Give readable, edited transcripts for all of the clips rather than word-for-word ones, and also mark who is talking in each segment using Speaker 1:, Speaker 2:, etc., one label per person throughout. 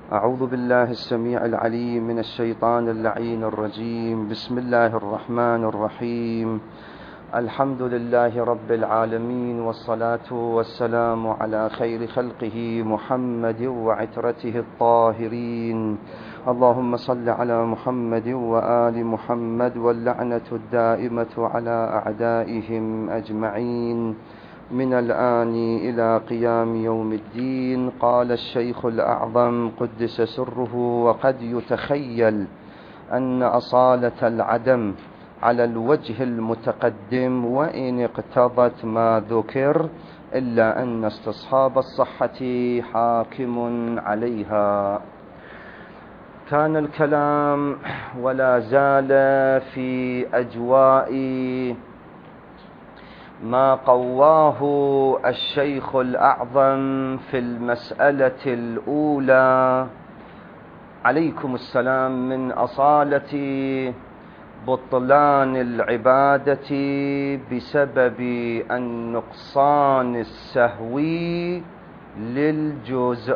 Speaker 1: أعوذ بالله السميع العليم من الشيطان اللعين الرجيم. بسم الله الرحمن الرحيم. الحمد لله رب العالمين، والصلاة والسلام على خير خلقه محمد وعترته الطاهرين. اللهم صل على محمد وآل محمد، واللعنة الدائمة على أعدائهم أجمعين من الآن إلى قيام يوم الدين. قال الشيخ الأعظم قدس سره: وقد يتخيل أن أصالة العدم على الوجه المتقدم وإن اقتضت ما ذكر، إلا أن استصحاب الصحة حاكم عليها. كان الكلام ولا زال في أجواء ما قواه الشيخ الأعظم في المسألة الأولى عليكم السلام من أصالة بطلان العبادة بسبب النقصان السهوي للجزء،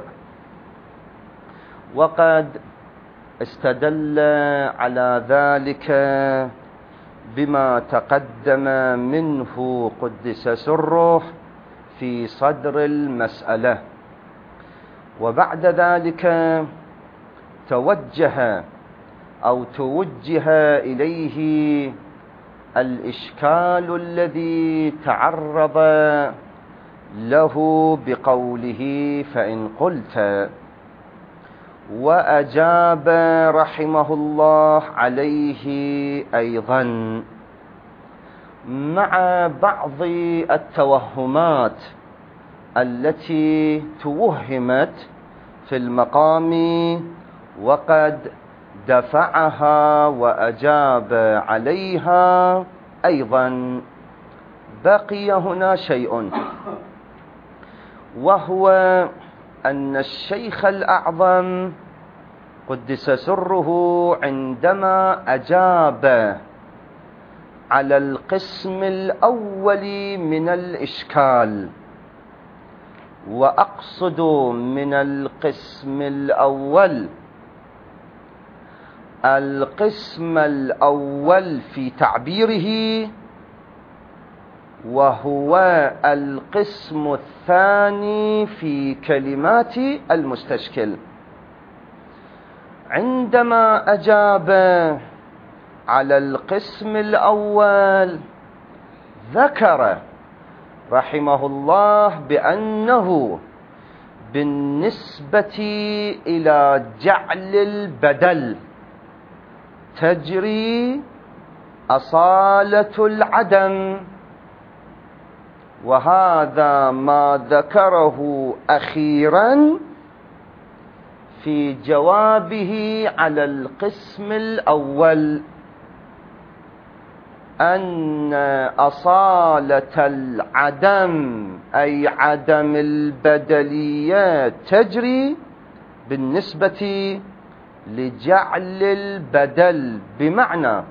Speaker 1: وقد استدل على ذلك بما تقدم منه قدس سره في صدر المسألة. وبعد ذلك توجه إليه الإشكال الذي تعرض له بقوله: فإن قلت، وأجاب رحمه الله عليه أيضا مع بعض التوهمات التي توهمت في المقام، وقد دفعها وأجاب عليها أيضا. بقي هنا شيء، وهو أن الشيخ الأعظم قدس سره عندما أجاب على القسم الأول من الإشكال، وأقصد من القسم الأول في تعبيره، وهو القسم الثاني في كلمات المستشكل. عندما أجاب على القسم الأول ذكر رحمه الله بأنه بالنسبة إلى جعل البدل تجري أصالة العدم، وهذا ما ذكره أخيرا في جوابه على القسم الأول، أن أصالة العدم أي عدم البدلية تجري بالنسبة لجعل البدل، بمعنى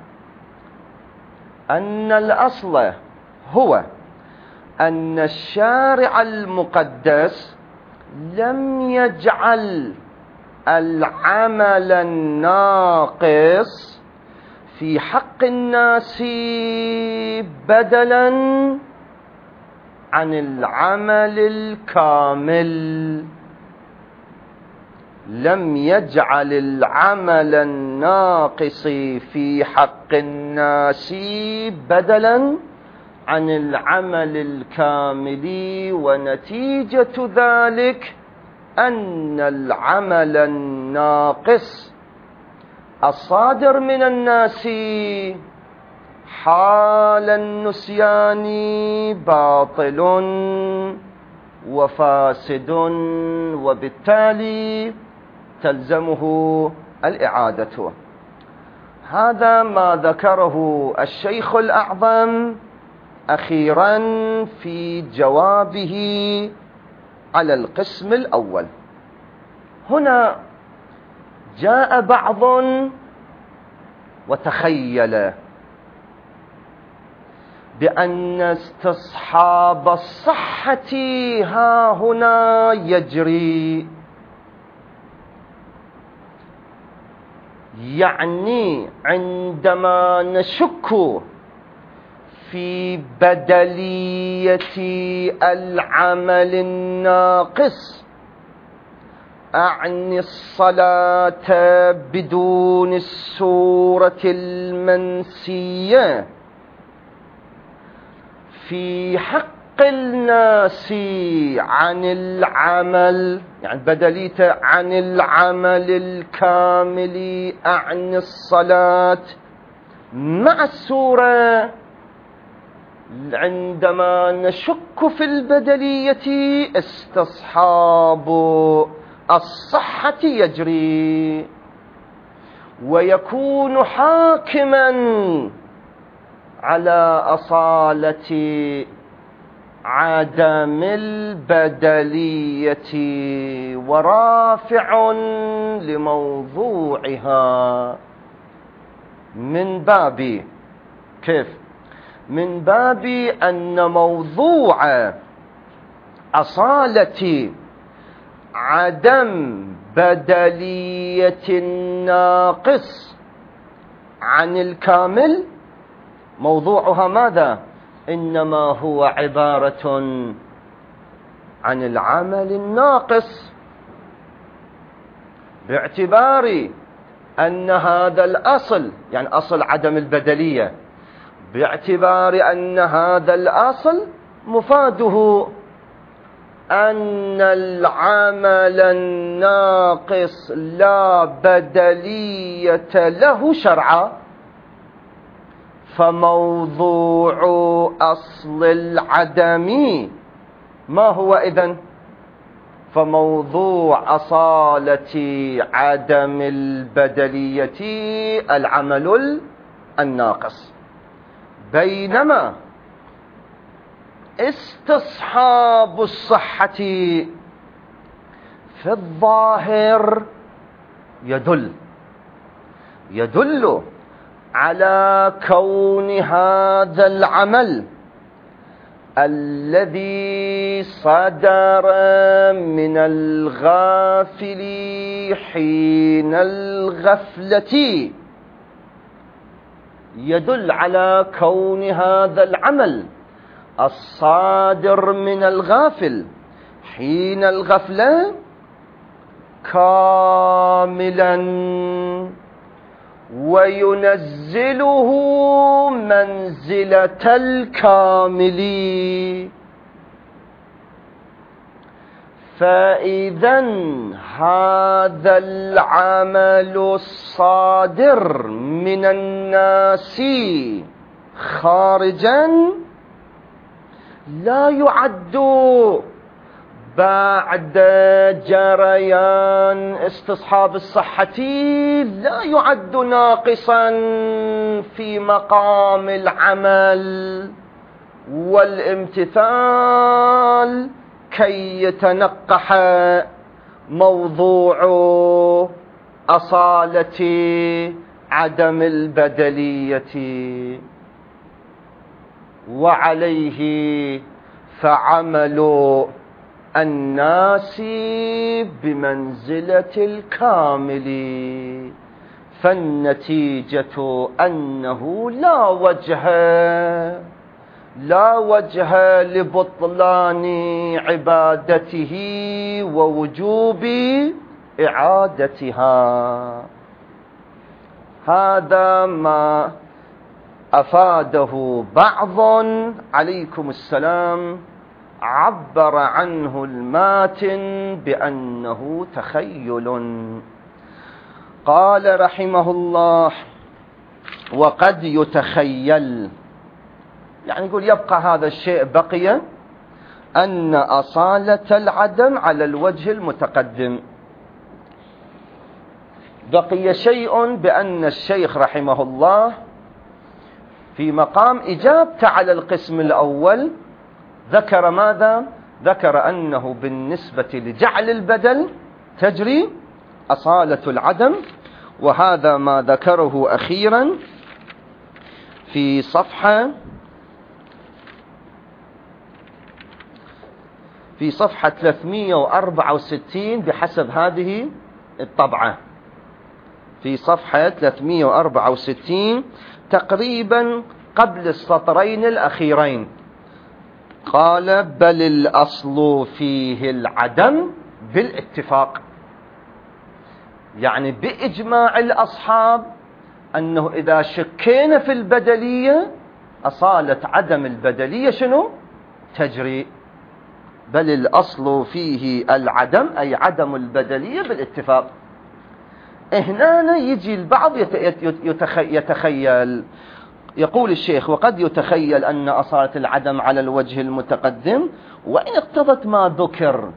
Speaker 1: أن الأصل هو أن الشارع المقدس لم يجعل العمل الناقص في حق الناس بدلا عن العمل الكامل. لم يجعل العمل الناقص في حق الناس بدلا عن العمل الكامل، ونتيجة ذلك أن العمل الناقص الصادر من الناس حال النسيان باطل وفاسد، وبالتالي تلزمه الإعادة. هذا ما ذكره الشيخ الأعظم أخيرا في جوابه على القسم الأول. هنا جاء بعض وتخيل بأن استصحاب الصحة ها هنا يجري يعني عندما نشك في بدلية العمل الناقص، أعني الصلاة بدون السورة المنسية في حق الناس عن العمل، يعني بدلية عن العمل الكامل أعني الصلاة مع السورة، عندما نشك في البدلية استصحاب الصحة يجري ويكون حاكما على أصالة عدم البدلية ورافع لموضوعها من باب كيف؟ من باب أن موضوع أصالة عدم بدلية الناقص عن الكامل موضوعها ماذا؟ إنما هو عبارة عن العمل الناقص، باعتبار أن هذا الأصل، يعني أصل عدم البدلية، باعتبار أن هذا الأصل مفاده أن العمل الناقص لا بدلية له شرعا، فموضوع أصل العدم ما هو إذن؟ فموضوع أصالة عدم البدلية العمل الناقص، بينما استصحاب الصحة في الظاهر يدل على كون هذا العمل الذي صدر من الغافل حين الغفلة، يدل على كون هذا العمل الصادر من الغافل حين الغفلة كاملا وينزله منزلة الكامل. فإذا هذا العمل الصادر من الناس خارجا لا يعد بعد جريان استصحاب الصحة، لا يعد ناقصا في مقام العمل والامتثال كي يتنقح موضوع أصالة عدم البدلية. وعليه فعمل الناس بمنزلة الكامل، فالنتيجة أنه لا وجه لبطلان عبادته ووجوب إعادتها. هذا ما أفاده بعض عليكم السلام عبر عنه الماتن بأنه تخيل. قال رحمه الله: وقد يتخيل، يعني يقول يبقى هذا الشيء بقي أن أصالة العدم على الوجه المتقدم. بقي شيء بأن الشيخ رحمه الله في مقام إجابته على القسم الأول ذكر ماذا؟ ذكر أنه بالنسبة لجعل البدل تجري أصالة العدم، وهذا ما ذكره أخيرا في صفحة 364 بحسب هذه الطبعة. في صفحة 364 تقريبا قبل السطرين الأخيرين. قال بل الأصل فيه العدم بالاتفاق، يعني بإجماع الأصحاب أنه إذا شكينا في البدلية أصالة عدم البدلية شنو؟ تجري. بل الأصل فيه العدم أي عدم البدلية بالاتفاق. هنا يجي البعض يتخيل، يقول الشيخ وقد يتخيل أن أصالة العدم على الوجه المتقدم وإن اقتضت ما ذكر،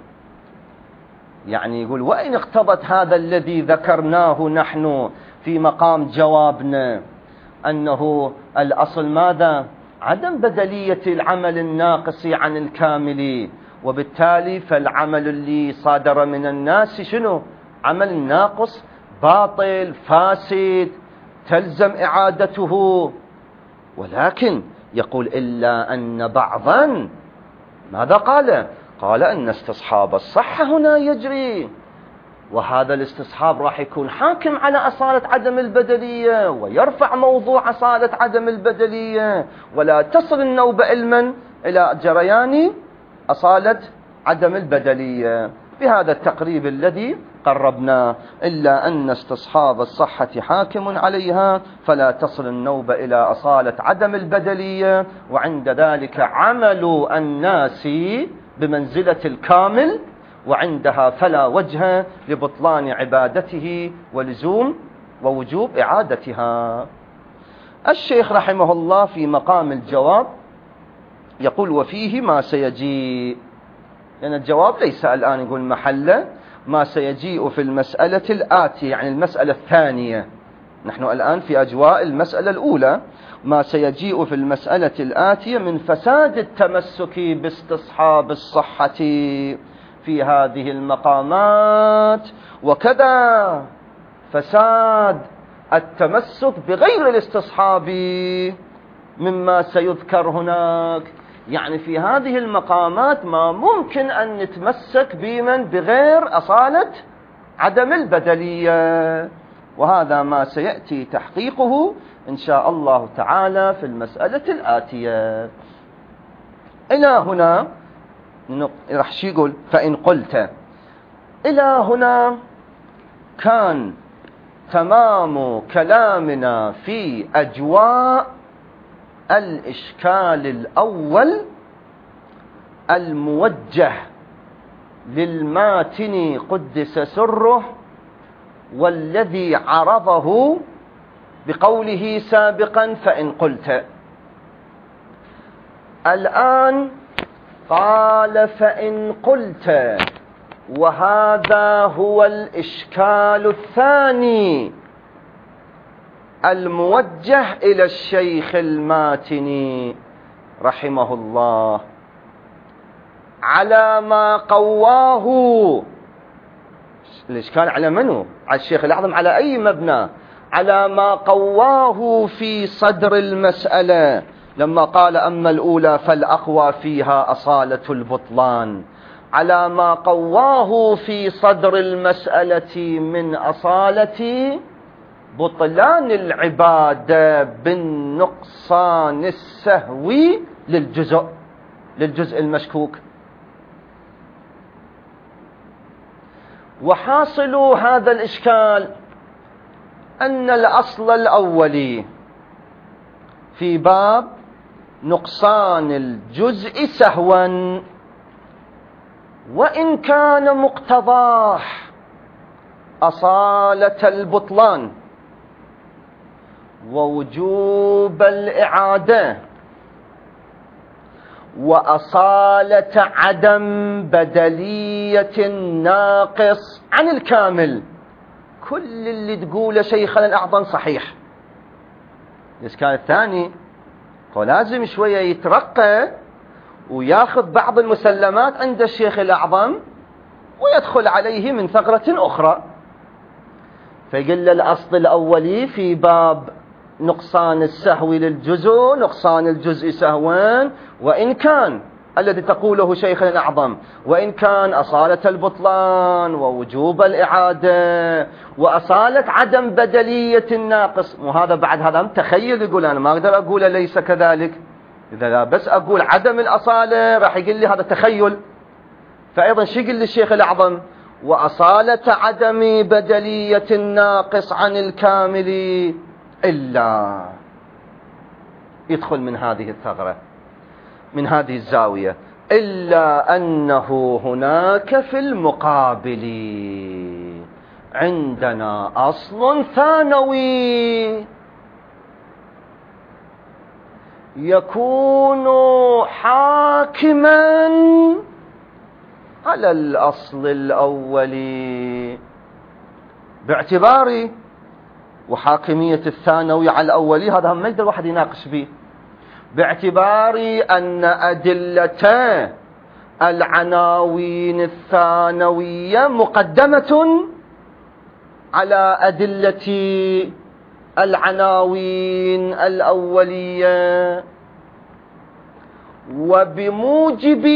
Speaker 1: يعني يقول وإن اقتضت هذا الذي ذكرناه نحن في مقام جوابنا أنه الأصل ماذا؟ عدم بدلية العمل الناقص عن الكامل، وبالتالي فالعمل اللي صادر من الناس شنو؟ عمل ناقص باطل فاسد تلزم إعادته. ولكن يقول إلا أن بعضا ماذا قال؟ قال أن استصحاب الصحة هنا يجري، وهذا الاستصحاب راح يكون حاكم على أصالة عدم البدلية ويرفع موضوع أصالة عدم البدلية، ولا تصل النوبة علما إلى جريان أصالة عدم البدلية. بهذا التقريب الذي قربناه، إلا أن استصحاب الصحة حاكم عليها فلا تصل النوبة إلى أصالة عدم البدلية، وعند ذلك عمل الناس بمنزلة الكامل، وعندها فلا وجه لبطلان عبادته ولزوم ووجوب إعادتها. الشيخ رحمه الله في مقام الجواب يقول وفيه ما سيجيء، لأن الجواب ليس الآن يقول محله، ما سيجيء في المسألة الآتية يعني المسألة الثانية، نحن الآن في أجواء المسألة الأولى. ما سيجيء في المسألة الآتية من فساد التمسك باستصحاب الصحة في هذه المقامات، وكذا فساد التمسك بغير الاستصحاب مما سيذكر هناك. يعني في هذه المقامات ما ممكن أن نتمسك بمن بغير أصالة عدم البدلية، وهذا ما سيأتي تحقيقه إن شاء الله تعالى في المسألة الآتية. إلى هنا راح يقول فإن قلت، إلى هنا كان تمام كلامنا في أجواء الإشكال الأول الموجه للماتن قدس سره، والذي عرضه بقوله سابقا فإن قلت. الآن قال فإن قلت، وهذا هو الإشكال الثاني الموجه إلى الشيخ الماتني رحمه الله على ما قواه. الإشكال على منه؟ على الشيخ الأعظم. على أي مبنى؟ على ما قواه في صدر المسألة لما قال أما الأولى فالأقوى فيها أصالة البطلان، على ما قواه في صدر المسألة من أصالة بطلان العبادة بالنقصان السهوي للجزء المشكوك. وحاصل هذا الإشكال أن الأصل الأولي في باب نقصان الجزء سهوا، وإن كان مقتضاه أصالة البطلان ووجوب الإعادة وأصالة عدم بدلية الناقص عن الكامل، كل اللي تقوله شيخنا الأعظم صحيح. الإشكال الثاني فلازم شوية يترقى وياخذ بعض المسلمات عند الشيخ الأعظم ويدخل عليه من ثغرة أخرى، فيقول الأصل الأولي في باب نقصان السهو للجزء، نقصان الجزء سهوان وإن كان الذي تقوله شيخنا الأعظم، وإن كان أصالة البطلان ووجوب الإعادة وأصالة عدم بدلية الناقص، وهذا بعد هذا تخيل، يقول أنا ما أقدر أقول ليس كذلك، إذا لا بس أقول عدم الأصالة راح يقول لي هذا تخيل. فأيضا شو يقول لي الشيخ الأعظم؟ وأصالة عدم بدلية الناقص عن الكامل إلا، يدخل من هذه الثغرة، من هذه الزاوية، إلا أنه هناك في المقابل عندنا أصل ثانوي يكون حاكما على الأصل الأولي، باعتبار وحاكمية الثانوي على الأولي هذا هم ما يقدر واحد يناقش به، باعتبار أن أدلة العناوين الثانوية مقدمة على أدلة العناوين الأولية، وبموجب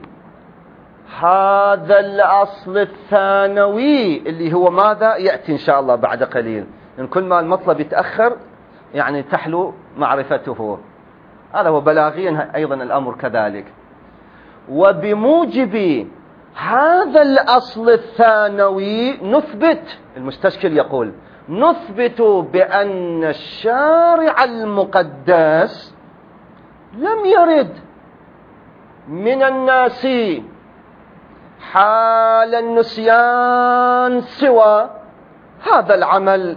Speaker 1: هذا الأصل الثانوي اللي هو ماذا يأتي إن شاء الله بعد قليل، لأن كل ما المطلب يتأخر يعني تحلو معرفته، هذا هو بلاغيا أيضا الأمر كذلك. وبموجب هذا الأصل الثانوي نثبت، المستشكل يقول نثبت بأن الشارع المقدس لم يرد من الناس حال النسيان سوى هذا العمل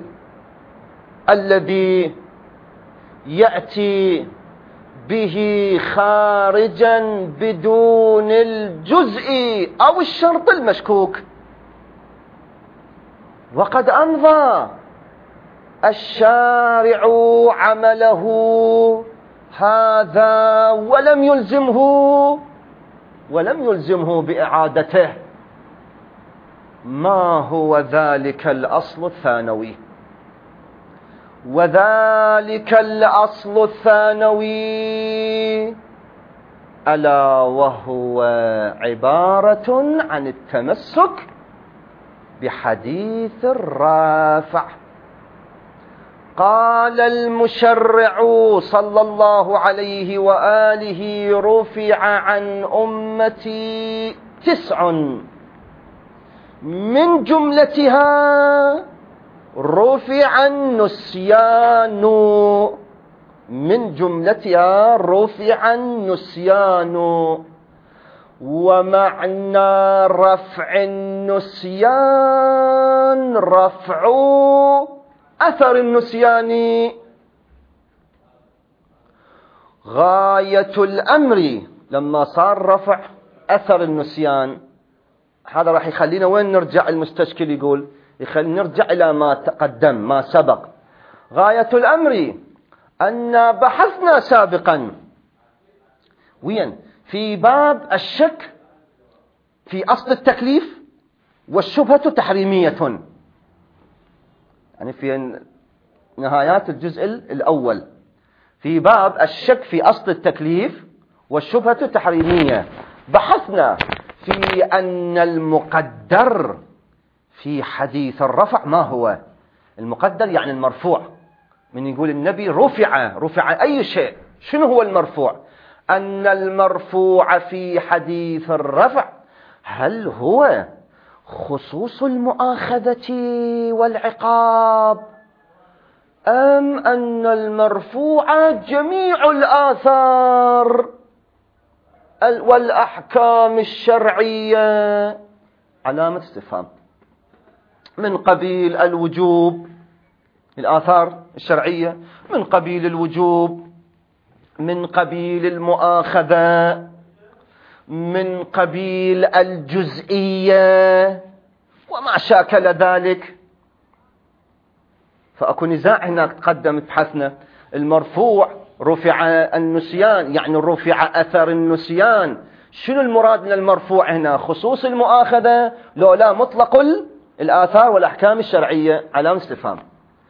Speaker 1: الذي يأتي به خارجا بدون الجزء أو الشرط المشكوك. وقد أمضى الشارع عمله هذا ولم يلزمه بإعادته. ما هو ذلك الأصل الثانوي؟ وذلك الأصل الثانوي ألا وهو عبارة عن التمسك بحديث الرافع. قال المشرع صلى الله عليه وآله رفع عن أمتي 9، من جملتها رفع النسيان، ومعنى رفع النسيان رفع أثر النسيان. غاية الأمر لما صار رفع أثر النسيان، هذا راح يخلينا وين نرجع؟ المستشكل يقول يخلينا نرجع إلى ما تقدم، ما سبق. غاية الأمر أن بحثنا سابقا وين في باب الشك في أصل التكليف والشبهة تحريمية، يعني في نهايات الجزء الأول في باب الشك في أصل التكليف والشبهة تحريمية، بحثنا في أن المقدر في حديث الرفع ما هو المقدر، يعني المرفوع. من يقول النبي رفع أي شيء، شنو هو المرفوع؟ أن المرفوع في حديث الرفع هل هو خصوص المؤاخذة والعقاب، أم أن المرفوع جميع الآثار والأحكام الشرعية؟ علامة استفهام. من قبيل الوجوب، الآثار الشرعية، من قبيل الوجوب، من قبيل المؤاخذة، من قبيل الجزئية وما شاكل ذلك. فأكو نزاع هناك تقدم بحثنا. المرفوع رفع النسيان، يعني رفع أثر النسيان. شنو المراد من المرفوع هنا؟ خصوص المؤاخذة لو لا مطلق الآثار والأحكام الشرعية؟ علامة استفهام.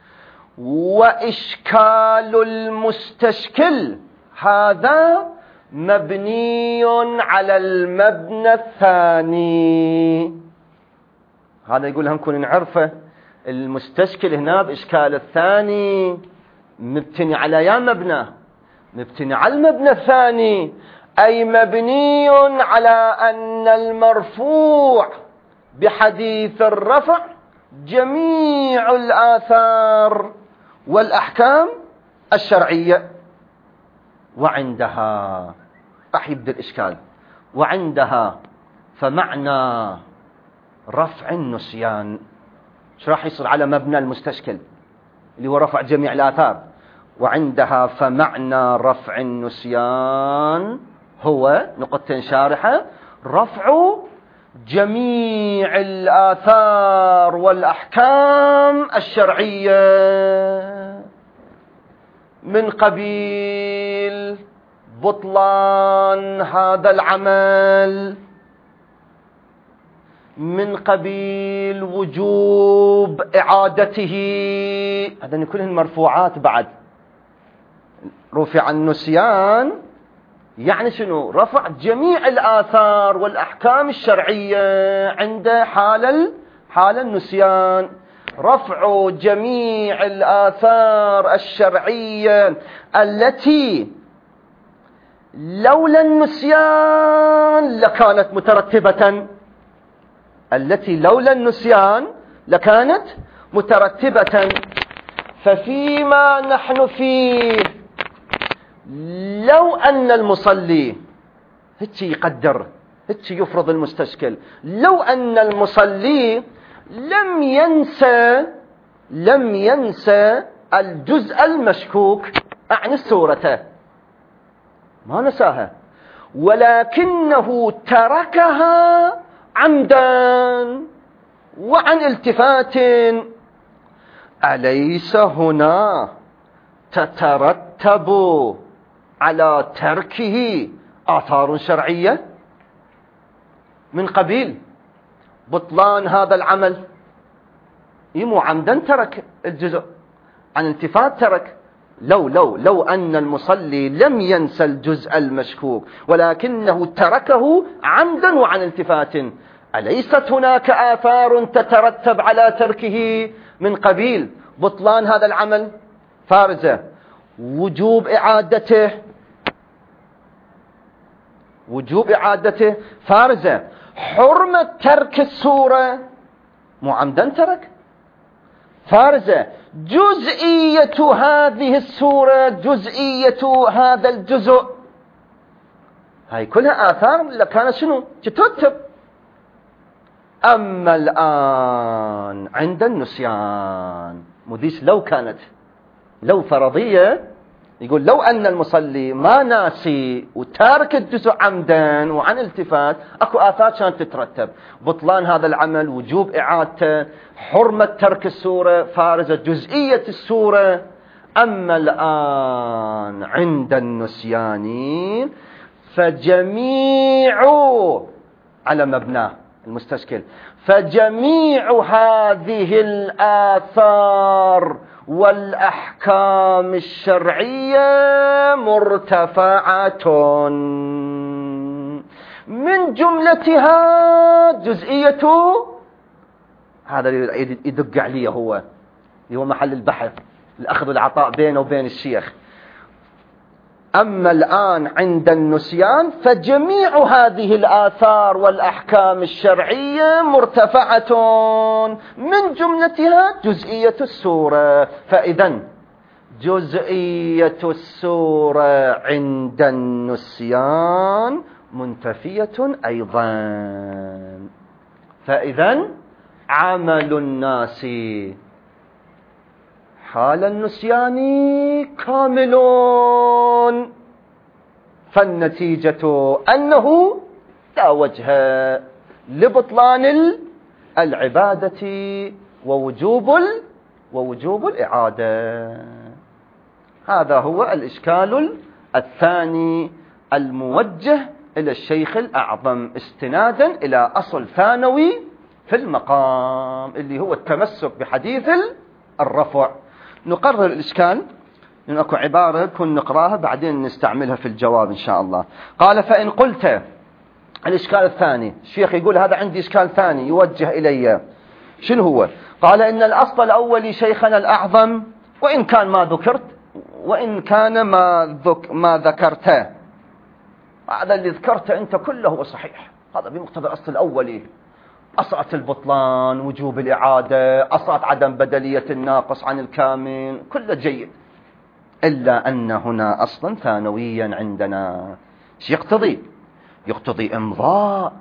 Speaker 1: وإشكال المستشكل هذا مبني على المبنى الثاني. هذا يقول هم كون نعرفه. المستشكل هنا بإشكال الثاني مبتني على يا مبنى، مبتني على المبنى الثاني، أي مبني على أن المرفوع بحديث الرفع جميع الآثار والأحكام الشرعية. وعندها راح يبدأ الإشكال. وعندها فمعنى رفع النسيان. شو راح يصير على مبنى المستشكل اللي هو رفع جميع الآثار؟ وعندها فمعنى رفع النسيان هو نقطة شارحة رفع جميع الآثار والأحكام الشرعية من قبيل بطلان هذا العمل، من قبيل وجوب إعادته. هذا كلهن مرفوعات. بعد رفع النسيان يعني شنو؟ رفع جميع الآثار والأحكام الشرعية عند حال النسيان. رفع جميع الآثار الشرعية التي لولا النسيان لكانت مترتبة، التي لولا النسيان لكانت مترتبة. ففيما نحن فيه لو أن المصلي هيك يقدر، هيك يفرض المستشكل، لو أن المصلي لم ينسى الجزء المشكوك عن السورة، ما نساها، ولكنه تركها عمدا وعن التفات، أليس هنا تترتب على تركه آثار شرعية من قبيل بطلان هذا العمل؟ مو عمدا ترك الجزء، عن التفات ترك. لو أن المصلي لم ينسى الجزء المشكوك ولكنه تركه عمدا وعن التفات، أليست هناك آثار تترتب على تركه من قبيل بطلان هذا العمل؟ فارزة وجوب إعادته فارزة. حرمة ترك السورة، مو عمدا ترك. فارزة جزئية هذه السورة، جزئية هذا الجزء، هاي كلها آثار لكانت شنو تترتب. أما الآن عند النسيان مديش لو فرضية، يقول لو أن المصلي ما ناسي وتارك الجزء عمدا وعن التفات، أكو آثار كانت تترتب: بطلان هذا العمل، وجوب إعادته، حرمة ترك السورة، فارزة جزئية السورة. أما الآن عند النسيان فجميع، على مبناه المستشكل، فجميع هذه الآثار والأحكام الشرعية مرتفعة، من جملتها جزئية، هذا يدق عليه هو محل البحث، الأخذ والعطاء بينه وبين الشيخ. أما الآن عند النسيان فجميع هذه الآثار والأحكام الشرعية مرتفعة، من جملتها جزئية السورة. فإذا جزئية السورة عند النسيان منتفية أيضا. فإذا عمل الناس حال النسيان كامل، فالنتيجة أنه لا وجه لبطلان العبادة ووجوب الإعادة. هذا هو الإشكال الثاني الموجه إلى الشيخ الأعظم استنادا إلى أصل ثانوي في المقام اللي هو التمسك بحديث الرفع. نقرر الإشكال لأن أكو عبارة كن نقراها بعدين نستعملها في الجواب إن شاء الله. قال فإن قلت، الإشكال الثاني، الشيخ يقول هذا عندي إشكال ثاني يوجه إلي، شنو هو؟ قال إن الأصل الأول شيخنا الأعظم وإن كان ما ذكرت، وإن كان ما ذكرته، هذا اللي ذكرته أنت كله هو صحيح، هذا بمقتضى الأصل الأولي، أصلة البطلان، وجوب الإعادة، أصلة عدم بدلية الناقص عن الكامل، كله جيد، إلا أن هنا أصلا ثانويا عندنا. يقتضي إمضاء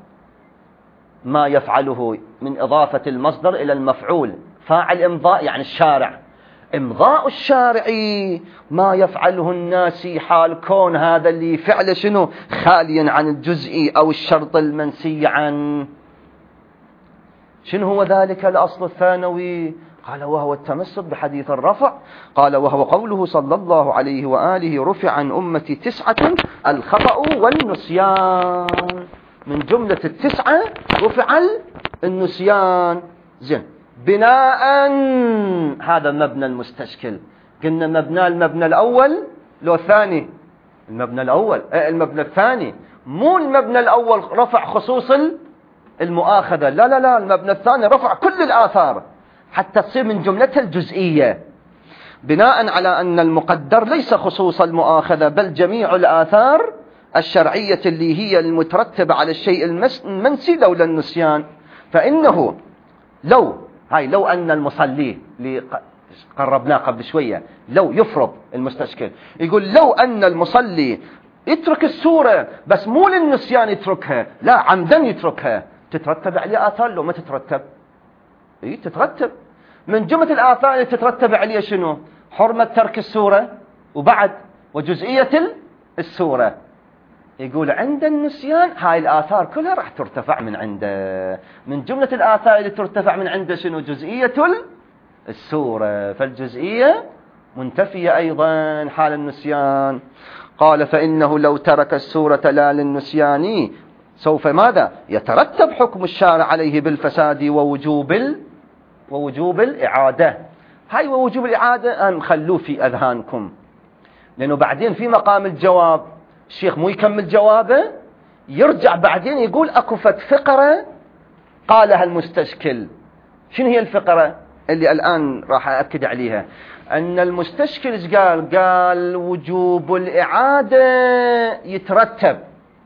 Speaker 1: ما يفعله من إضافة المصدر إلى المفعول، فاعل إمضاء يعني الشارع، إمضاء الشارعي ما يفعله الناسي حال كون هذا اللي فعل شنو خاليا عن الجزئي أو الشرط المنسي عنه. شنو هو ذلك الأصل الثانوي؟ قال وهو التمسك بحديث الرفع. قال وهو قوله صلى الله عليه وآله رفع عن أمتي 9 الخطأ والنسيان، من جملة 9 رفع النسيان. زين، بناء هذا مبنى المستشكل، قلنا المبنى الأول لو ثاني، المبنى الثاني مو المبنى الأول رفع خصوص المؤاخذة، لا، المبنى الثاني رفع كل الآثار حتى تصير من جملتها الجزئية، بناء على أن المقدر ليس خصوص المؤاخذة بل جميع الآثار الشرعية اللي هي المترتبة على الشيء المنسي لولا النسيان. فإنه لو أن المصلي اللي قربناه قبل شوية، لو يفرض المستشكل يقول لو أن المصلي يترك السورة بس مو للنسيان يتركها، لا عمدا يتركها، تترتب عليه آثار لو ما تترتب؟ تترتب. من جملة الآثار اللي تترتب عليه شنو؟ حرمة ترك السورة وجزئية السورة. يقول عند النسيان هاي الآثار كلها راح ترتفع من عنده، من جملة الآثار اللي ترتفع من عنده شنو؟ جزئية السورة، فالجزئية منتفية أيضا حال النسيان. قال فإنه لو ترك السورة لا للنسيان سوف ماذا؟ يترتب حكم الشارع عليه بالفساد ووجوب الإعادة. هاي ووجوب الإعادة خلوه في أذهانكم، لأنه بعدين في مقام الجواب الشيخ مو يكمل جوابه، يرجع بعدين يقول أكو فقرة قالها المستشكل. شنو هي الفقرة اللي الآن راح أأكد عليها؟ أن المستشكل قال وجوب الإعادة يترتب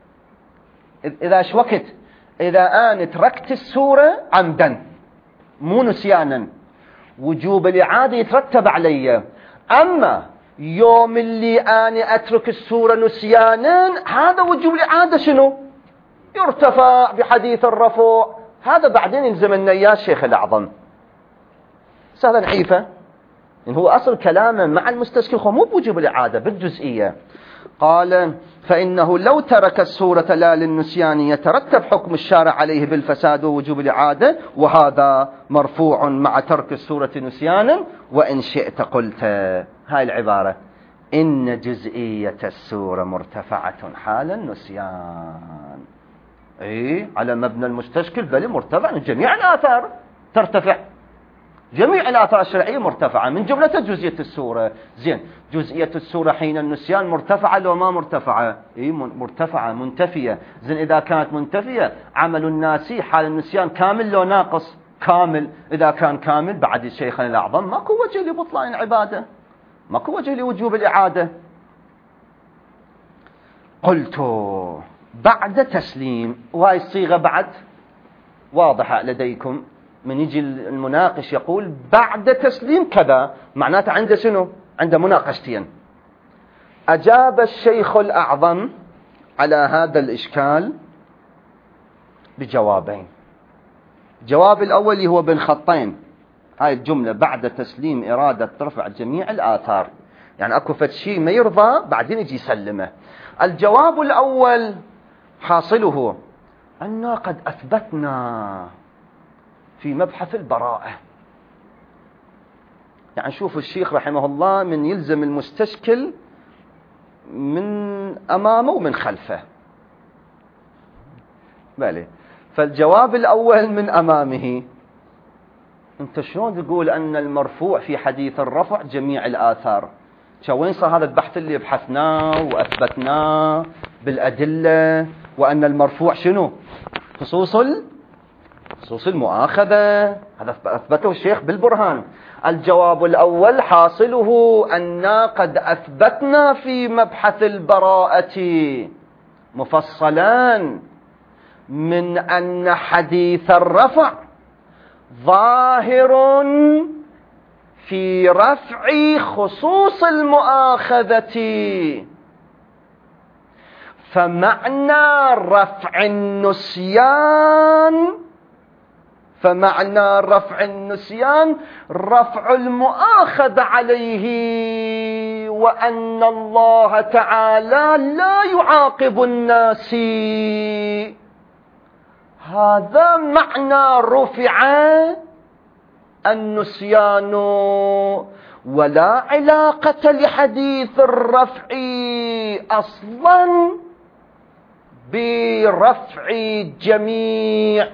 Speaker 1: إذا وقت إذا أنا تركت السورة عمدا مو نسيانا، وجوب الإعادة يترتب علي. أما يوم اللي أنا أترك السورة نسيانا، هذا وجوب الإعادة شنو؟ يرتفع بحديث الرفع. هذا بعدين يلزمنا يا شيخ الأعظم، سهلا نعيفه، إن هو أصل كلامه مع المستشكل هو مو بوجوب الإعادة بالجزئية. قال فإنه لو ترك السورة لا للنسيان يترتب حكم الشارع عليه بالفساد ووجوب الإعادة، وهذا مرفوع مع ترك السورة نسيانا. وإن شئت قلت هاي العبارة إن جزئية السورة مرتفعة حال النسيان، على مبنى المستشكل بل مرتفع، جميع الآثار ترتفع، جميع الآثار الشرعية مرتفعة، من جملة جزئية السورة. زين، جزئية السورة حين النسيان مرتفعة لو ما مرتفعة؟ مرتفعة منتفية. زين، إذا كانت منتفية عمل الناسي حال النسيان كامل لو ناقص؟ كامل. إذا كان كامل بعد الشيخنا الأعظم ماكو وجه لبطلان العبادة، ماكو وجه لوجوب الإعادة. قلت بعد تسليم، وهاي الصيغة بعد واضحة لديكم، من يجي المناقش يقول بعد تسليم كذا، معناته عنده شنو؟ عنده مناقشتين. أجاب الشيخ الأعظم على هذا الإشكال بجوابين. الجواب الأول هو بين خطين، هاي الجملة بعد تسليم إرادة رفع جميع الآثار، يعني أكو فتشي ما يرضى بعدين يجي يسلمه. الجواب الأول حاصله أننا قد أثبتنا في مبحث البراءة، يعني شوف الشيخ رحمه الله من يلزم المستشكل من أمامه ومن خلفه، بله. فالجواب الأول من أمامه، أنت شلون تقول أن المرفوع في حديث الرفع جميع الآثار؟ وين صار هذا البحث اللي بحثناه وأثبتناه بالأدلة وأن المرفوع شنو؟ خصوص المؤاخذة. هذا أثبته الشيخ بالبرهان. الجواب الأول حاصله أننا قد أثبتنا في مبحث البراءة مفصلا من أن حديث الرفع ظاهر في رفع خصوص المؤاخذة، فمعنى رفع النسيان رفع المؤاخذة عليه، وأن الله تعالى لا يعاقب الناس. هذا معنى رفع النسيان، ولا علاقة لحديث الرفع أصلا برفع جميع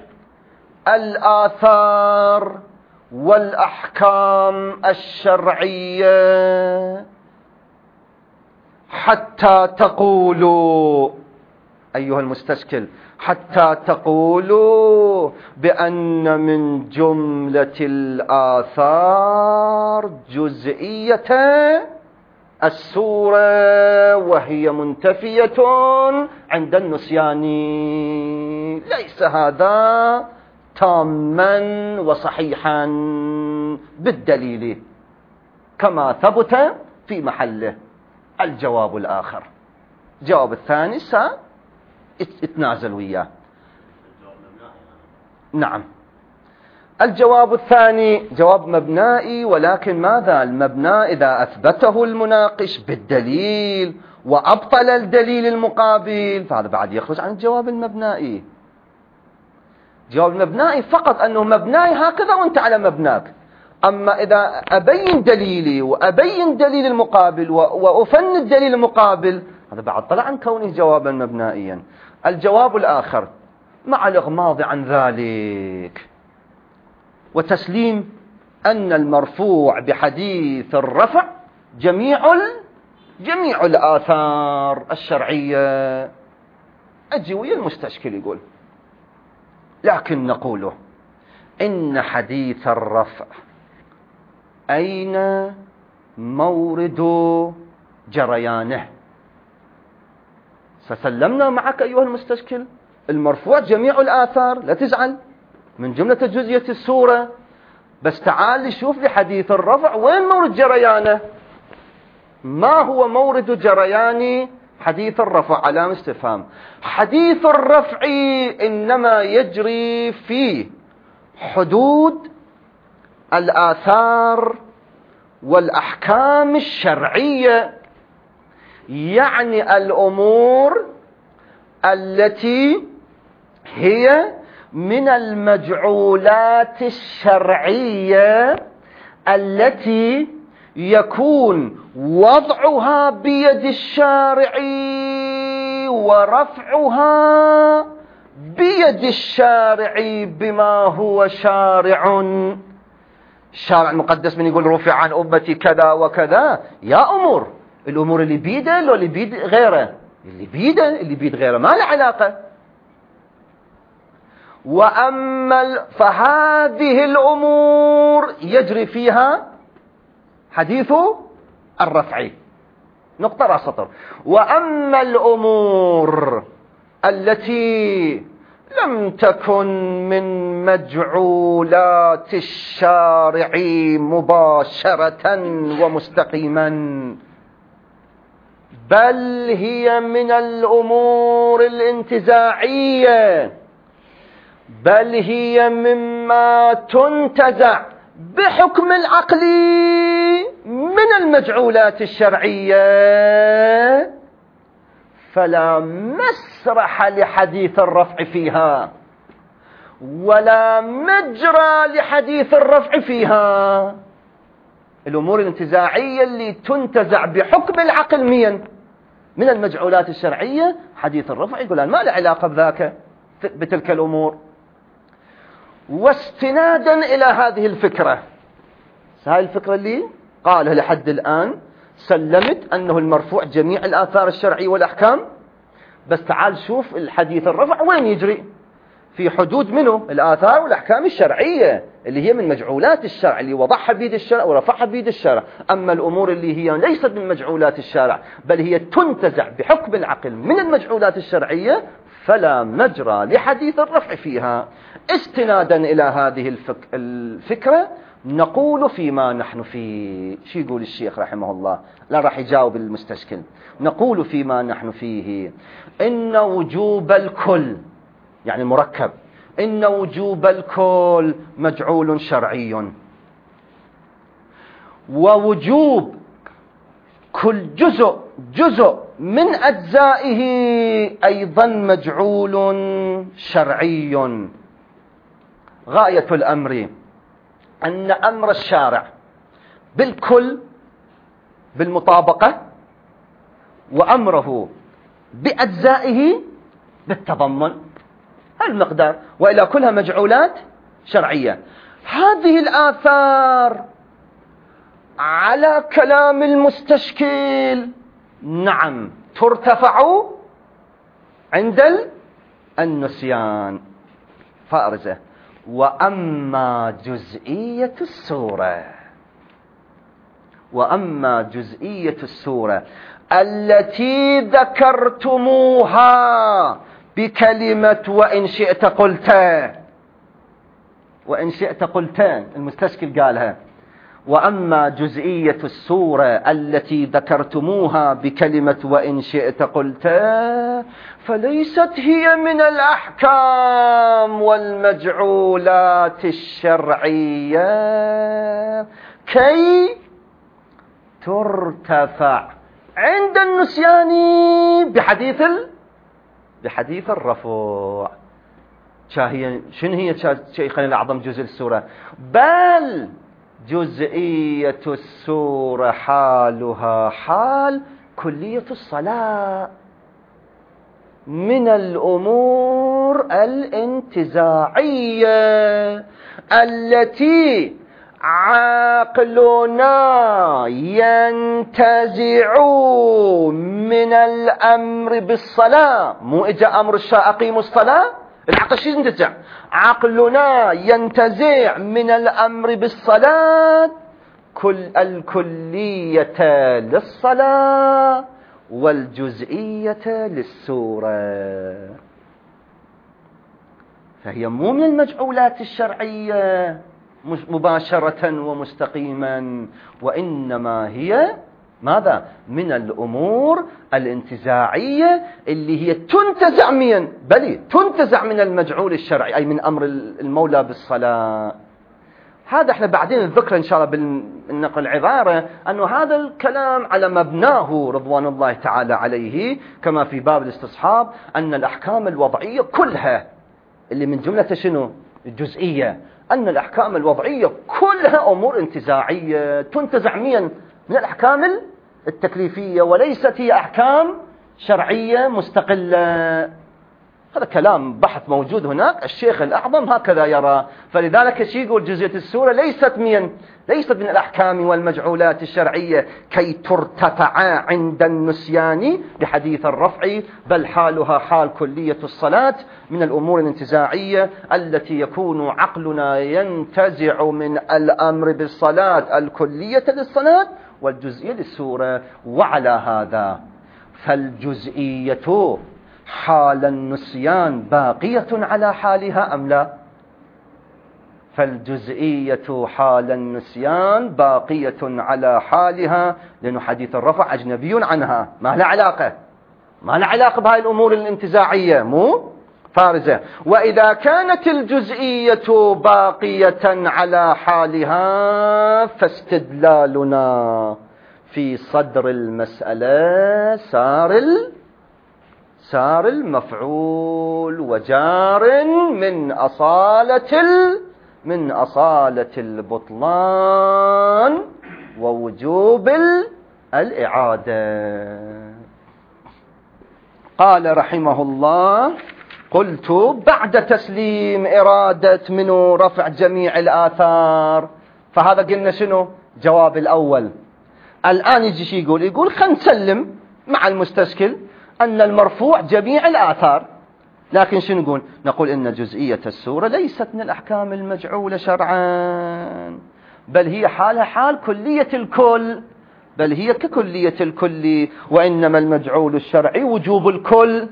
Speaker 1: الآثار والأحكام الشرعية، حتى تقولوا أيها المستشكل، حتى تقولوا بأن من جملة الآثار جزئية السورة وهي منتفية عند النسيان. ليس هذا تاما وصحيحا بالدليل كما ثبت في محله. الجواب الآخر، الجواب الثاني سأتنازل وياه. نعم، الجواب الثاني جواب مبنائي، ولكن ماذا المبنى إذا أثبته المناقش بالدليل وأبطل الدليل المقابل فهذا بعد يخرج عن الجواب المبنائي. جواب المبنائي فقط أنه مبنائي هكذا وأنت على مبناك، أما إذا أبين دليلي وأبين دليل المقابل وأفند الدليل المقابل هذا بعد طلع عن كونه جوابا مبنائيا. الجواب الآخر مع الإغماض عن ذلك وتسليم أن المرفوع بحديث الرفع جميع الآثار الشرعية. أجي ويا المستشكل يقول لكن نقوله إن حديث الرفع أين مورد جريانه؟ فسلمنا معك أيها المستشكل المرفوع جميع الآثار، لا تزعل من جملة جزئية السورة، بس تعال شوف لي حديث الرفع وين مورد جريانه؟ ما هو مورد جريان حديث الرفع؟ علامة استفهام. حديث الرفع إنما يجري في حدود الآثار والأحكام الشرعية، يعني الأمور التي هي من المجعولات الشرعية التي يكون وضعها بيد الشارع ورفعها بيد الشارع بما هو شارع. الشارع المقدس من يقول رفع عن أمتي كذا وكذا، يا الأمور اللي بيده لو اللي بيد غيره، اللي بيد غيره ما له علاقة. فهذه الأمور يجري فيها حديث الرفع، نقطة راس سطر. وأما الأمور التي لم تكن من مجعولات الشارع مباشرة ومستقيما، بل هي من الأمور الانتزاعية، بل هي مما تنتزع بحكم العقل من المجعولات الشرعية، فلا مسرح لحديث الرفع فيها ولا مجرى لحديث الرفع فيها. الأمور الانتزاعية اللي تنتزع بحكم العقل من المجعولات الشرعية، حديث الرفع يقول ما له علاقة بذاك بتلك الأمور. واستنادا إلى هذه الفكرة، هاي الفكرة اللي قالها لحد الآن سلمت أنه المرفوع جميع الآثار الشرعية والأحكام، بس تعال شوف الحديث الرفع وين يجري، في حدود منه الآثار والأحكام الشرعية اللي هي من مجعولات الشرع، اللي وضعها بيد الشرع ورفعها بيد الشرع. أما الأمور اللي هي ليست من مجعولات الشرع بل هي تنتزع بحكم العقل من المجعولات الشرعية، فلا مجرى لحديث الرفع فيها. استنادا إلى هذه الفكرة نقول فيما نحن فيه، شو يقول الشيخ رحمه الله؟ لا راح يجاوب المستشكل. نقول فيما نحن فيه إن وجوب الكل، يعني مركب، إن وجوب الكل مجعول شرعي، ووجوب كل جزء من أجزائه أيضا مجعول شرعي. غاية الأمر أن أمر الشارع بالكل بالمطابقة، وأمره بأجزائه بالتضمن، المقدار، وإلى كلها مجعولات شرعية. هذه الآثار على كلام المستشكل نعم ترتفع عند النسيان فارزة. وأما جزئية السورة التي ذكرتموها بكلمة وإن شئت قلت المستشكل قالها. وأما جزئية السورة التي ذكرتموها بكلمة وإن شئت قلت فليست هي من الأحكام والمجعولات الشرعية كي ترتفع عند النسيان بحديث الرفع. شنو هي شيخنا الأعظم جزء السورة؟ بل جزئية السورة حالها حال كلية الصلاة من الأمور الانتزاعية التي عقلنا ينتزع من الأمر بالصلاة. مو إجا أمر الشرع أقيموا الصلاة، العقل شو ينتزع؟ عقلنا ينتزع من الأمر بالصلاة الكلية للصلاة والجزئية للسورة، فهي مو من المجعولات الشرعية مباشرة ومستقيما، وإنما هي ماذا؟ من الأمور الانتزاعية اللي هي تنتزع تنتزع من المجعول الشرعي، أي من أمر المولى بالصلاة. هذا احنا بعدين نذكر إن شاء الله بالنقل العبارة أنه هذا الكلام على مبناه رضوان الله تعالى عليه، كما في باب الاستصحاب أن الأحكام الوضعية كلها اللي من جملة شنو؟ الجزئية، أن الأحكام الوضعية كلها أمور انتزاعية تنتزع من الأحكام التكليفية، وليست هي أحكام شرعية مستقلة. هذا كلام بحث موجود هناك، الشيخ الأعظم هكذا يرى. فلذلك يقول جزئية السورة ليست من الأحكام والمجعولات الشرعية كي ترتفع عند النسيان بحديث الرفع، بل حالها حال كلية الصلاة من الأمور الانتزاعية التي يكون عقلنا ينتزع من الأمر بالصلاة الكلية للصلاة والجزئية للسورة. وعلى هذا فالجزئية حال النسيان باقية على حالها أم لا؟ فالجزئية حال النسيان باقية على حالها، لأن حديث الرفع أجنبي عنها، ما له علاقة بهذه الأمور الانتزاعية، مو فارزة. وإذا كانت الجزئية باقية على حالها فاستدلالنا في صدر المسألة سار المفعول وجار من أصالة البطلان ووجوب الإعادة. قال رحمه الله: قلت بعد تسليم إرادة منه رفع جميع الآثار. فهذا قلنا شنو؟ جواب الأول. الآن يجي شي يقول خلينا نسلم مع المستشكل أن المرفوع جميع الآثار، لكن شو نقول إن جزئية السورة ليست من الأحكام المجعولة شرعا، بل هي حالها حال كلية الكل، بل هي ككلية الكل، وإنما المجعول الشرعي وجوب الكل،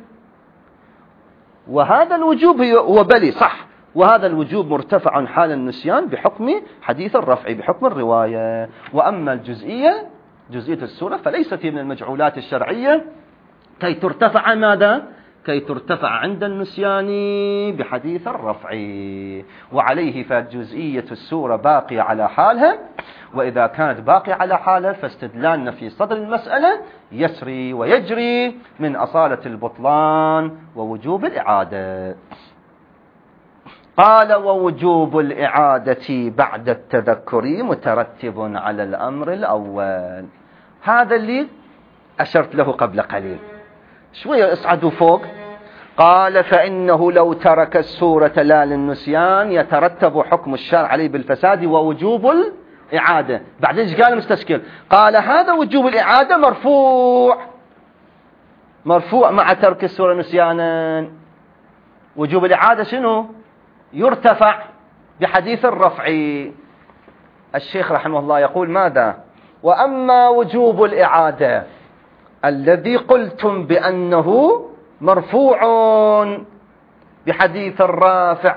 Speaker 1: وهذا الوجوب هو بلي صح، وهذا الوجوب مرتفع حال النسيان بحكم حديث الرفع بحكم الرواية. وأما جزئية السورة فليست من المجعولات الشرعية كي ترتفع ماذا؟ كي ترتفع عند النسيان بحديث الرفع، وعليه فجزئية السورة باقية على حالها، وإذا كانت باقية على حالها فاستدلالنا في صدر المسألة يسري ويجري من أصالة البطلان ووجوب الإعادة. قال ووجوب الإعادة بعد التذكر مترتب على الأمر الأول، هذا اللي أشرت له قبل قليل، شوية اصعدوا فوق. قال فإنه لو ترك السورة لا للنسيان يترتب حكم الشرع عليه بالفساد ووجوب الإعادة. بعدين ايش قال المستشكل؟ قال هذا وجوب الإعادة مرفوع مع ترك السورة نسيانا، وجوب الإعادة شنو؟ يرتفع بحديث الرفع. الشيخ رحمه الله يقول ماذا؟ وأما وجوب الإعادة الذي قلتم بأنه مرفوع بحديث الرافع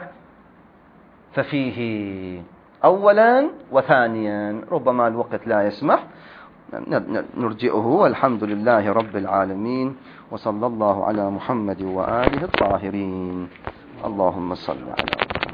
Speaker 1: ففيه أولا وثانيا، ربما الوقت لا يسمح نرجئه، والحمد لله رب العالمين، وصلى الله على محمد وآله الطاهرين. اللهم صل على محمد.